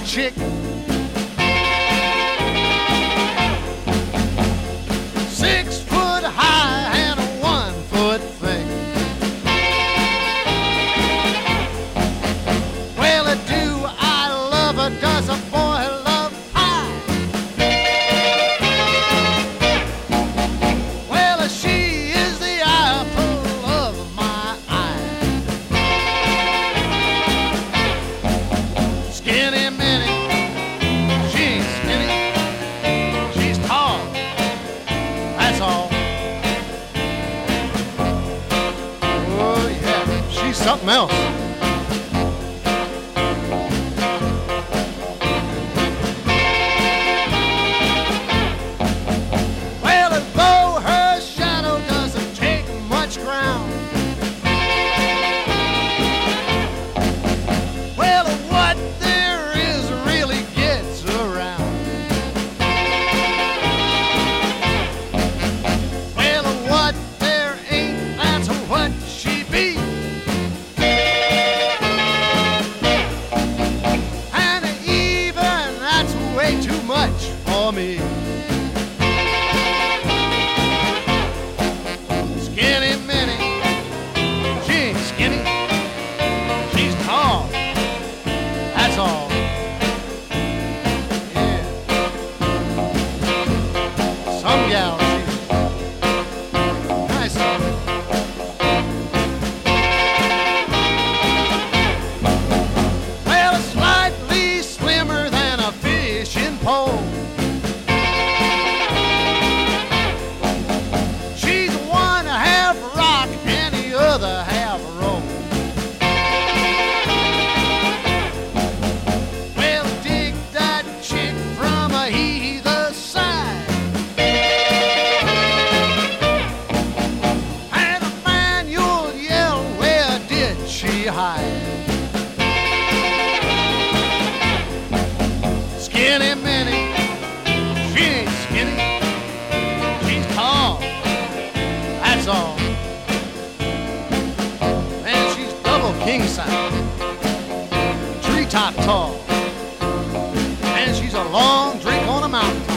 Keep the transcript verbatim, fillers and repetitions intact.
chick. Six foot high and one foot thick. Well, do I love her? Does a boy love pie? Well, she is the apple of my eye. Skinny Minnie, she ain't skinny, she's tall, that's all. Oh yeah, she's something else. Well, as though her shadow doesn't take much ground. Well, what there is really gets around. Well, what there ain't, that's what she be. And even that's way too much for me. Skinny Minnie, she ain't skinny, she's tall, that's all. Yeah. Some gals, she's nice. Well, slightly slimmer than a fishing pole. She's one half rock and the other half roll. Well, dig that chick from either side. And the man, you'll yell, where did she hide? Skinny Minnie, she ain't skinny, she's tall, that's all. Man, she's double king size, treetop tall, and she's a long drink on a mountain.